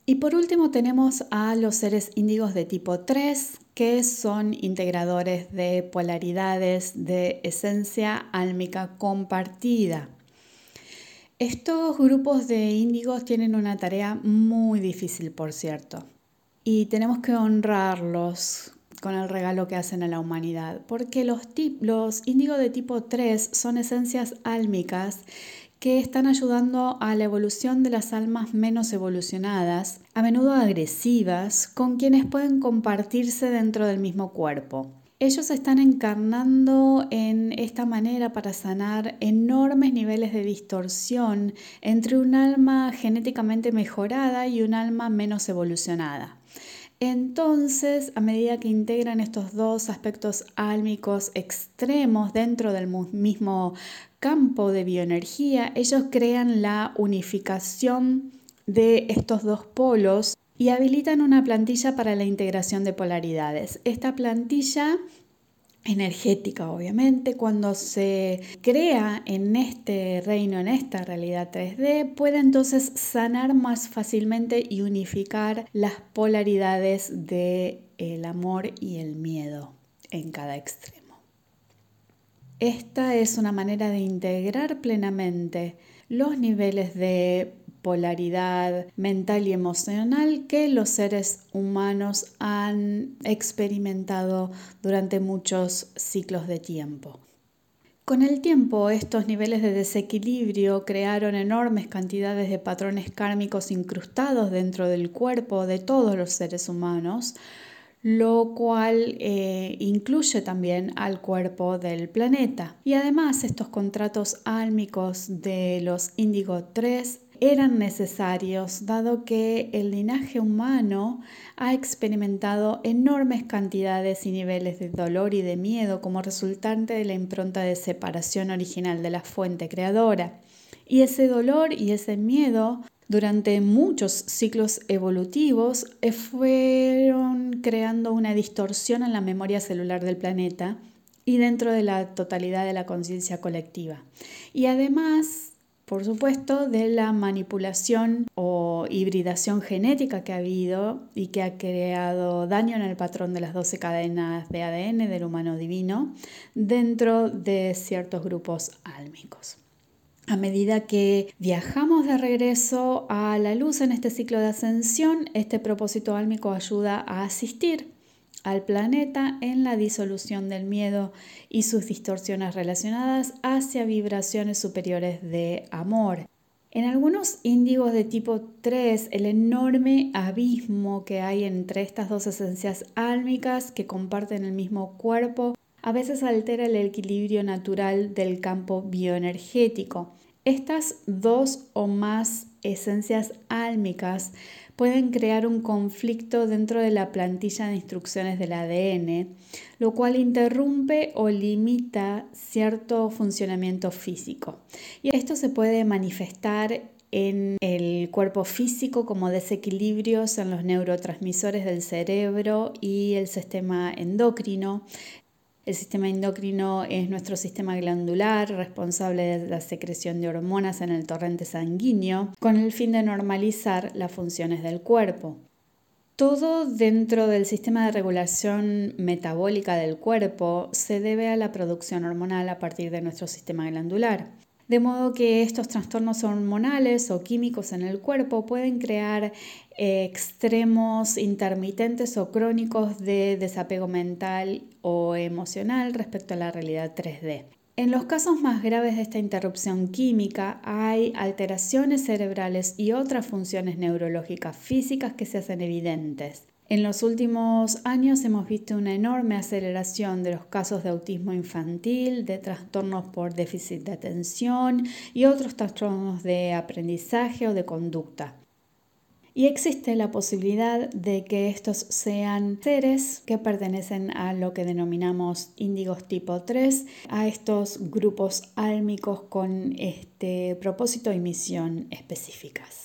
Y por último tenemos a los seres índigos de tipo 3, que son integradores de polaridades de esencia álmica compartida. Estos grupos de índigos tienen una tarea muy difícil, por cierto, y tenemos que honrarlos con el regalo que hacen a la humanidad, porque los índigos de tipo 3 son esencias álmicas que están ayudando a la evolución de las almas menos evolucionadas, a menudo agresivas, con quienes pueden compartirse dentro del mismo cuerpo. Ellos están encarnando en esta manera para sanar enormes niveles de distorsión entre un alma genéticamente mejorada y un alma menos evolucionada. Entonces, a medida que integran estos dos aspectos álmicos extremos dentro del mismo campo de bioenergía, ellos crean la unificación de estos dos polos y habilitan una plantilla para la integración de polaridades. Esta plantilla energética, obviamente, cuando se crea en este reino, en esta realidad 3D, puede entonces sanar más fácilmente y unificar las polaridades del amor y el miedo en cada extremo. Esta es una manera de integrar plenamente los niveles de polaridad mental y emocional que los seres humanos han experimentado durante muchos ciclos de tiempo. Con el tiempo, estos niveles de desequilibrio crearon enormes cantidades de patrones kármicos incrustados dentro del cuerpo de todos los seres humanos, lo cual incluye también al cuerpo del planeta. Y además estos contratos álmicos de los Índigo 3 eran necesarios, dado que el linaje humano ha experimentado enormes cantidades y niveles de dolor y de miedo como resultante de la impronta de separación original de la fuente creadora. Y ese dolor y ese miedo durante muchos ciclos evolutivos fueron creando una distorsión en la memoria celular del planeta y dentro de la totalidad de la conciencia colectiva. Y además, por supuesto, de la manipulación o hibridación genética que ha habido y que ha creado daño en el patrón de las 12 cadenas de ADN del humano divino dentro de ciertos grupos álmicos. A medida que viajamos de regreso a la luz en este ciclo de ascensión, este propósito álmico ayuda a asistir al planeta en la disolución del miedo y sus distorsiones relacionadas hacia vibraciones superiores de amor. En algunos índigos de tipo 3, el enorme abismo que hay entre estas dos esencias álmicas que comparten el mismo cuerpo a veces altera el equilibrio natural del campo bioenergético. Estas dos o más esencias álmicas pueden crear un conflicto dentro de la plantilla de instrucciones del ADN, lo cual interrumpe o limita cierto funcionamiento físico. Y esto se puede manifestar en el cuerpo físico como desequilibrios en los neurotransmisores del cerebro y el sistema endocrino. El sistema endocrino es nuestro sistema glandular responsable de la secreción de hormonas en el torrente sanguíneo con el fin de normalizar las funciones del cuerpo. Todo dentro del sistema de regulación metabólica del cuerpo se debe a la producción hormonal a partir de nuestro sistema glandular. De modo que estos trastornos hormonales o químicos en el cuerpo pueden crear extremos intermitentes o crónicos de desapego mental o emocional respecto a la realidad 3D. En los casos más graves de esta interrupción química hay alteraciones cerebrales y otras funciones neurológicas físicas que se hacen evidentes. En los últimos años hemos visto una enorme aceleración de los casos de autismo infantil, de trastornos por déficit de atención y otros trastornos de aprendizaje o de conducta. Y existe la posibilidad de que estos sean seres que pertenecen a lo que denominamos índigos tipo 3, a estos grupos álmicos con este propósito y misión específicas.